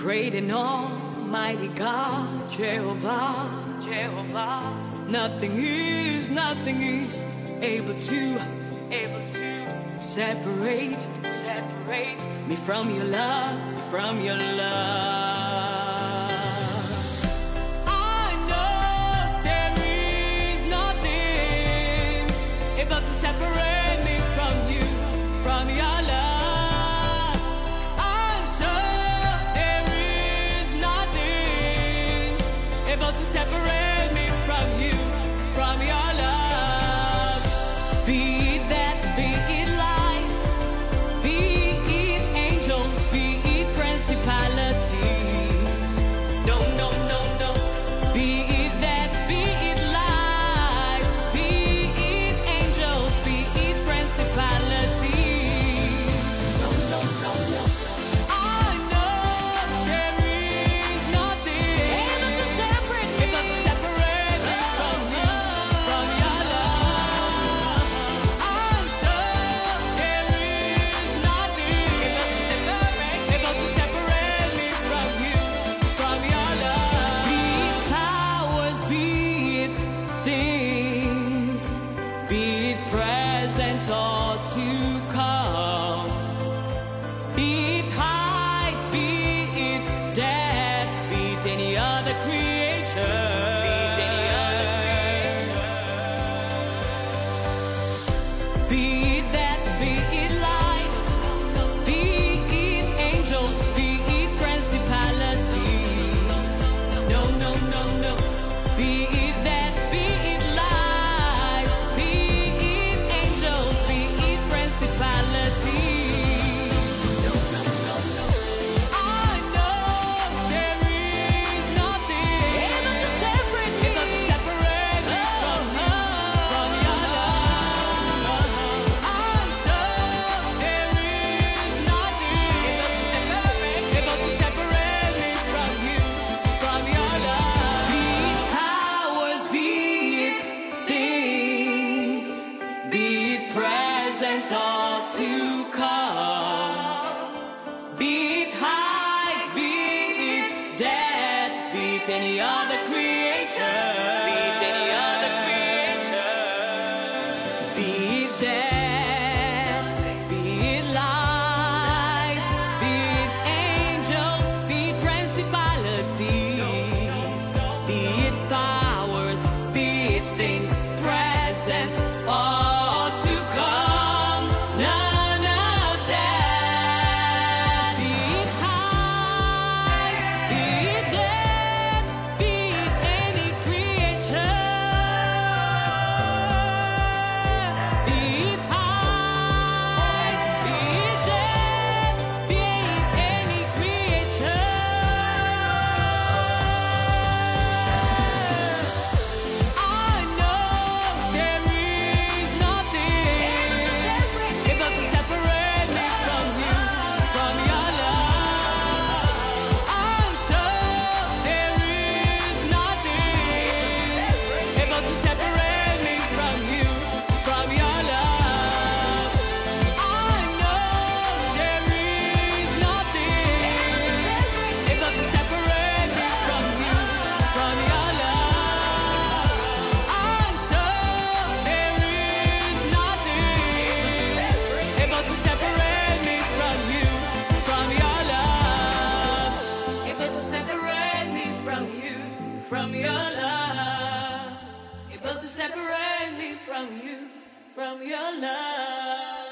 great and almighty God, Jehovah, Jehovah. Nothing is able to separate me from your love, from your love. I know there is nothing able to separate me from you, from your love. I'm sure there is nothing able to separate me from you, from your love. Be it life, be it angels, be it principalities. No, no, no, no. Be it that, be it life, be it angels, be it principalities. No, no, no, no. I know there is nothing able to separate me from you, from your love. I'm sure there is nothing able to separate me from you, from your love. Be it powers, be it things, be it present or to come, be it height, be it depth, be it any other creature, be it any other creature. Be it that, be it life, be it angels, be it principalities. No, no, no, no. Be it that, be it life, be it angels, be it principalities. No, no, no, no. I know there is nothing able to separate me from you, from your love. I'm sure there is nothing able to separate me from you, from your love. Be it powers, be it things, be it present or to come, be it height, be it depth, be it any other creature, be it any other creature. Be it death, be it life, be it angels, be it principalities, be it powers, be it things present or to come. None of that. Be it height, be it depth, be it any creature. Be it height, be it depth, be it any creature. I know there is nothing able to separate me from you, from your love. I'm sure there is nothing able to separate me from you, from your love. I know there is nothing able to separate me from you, from your love. I'm sure there is nothing able to separate me from you, from your love. Able to separate me from you, from your love. Able to separate me from you, from your love.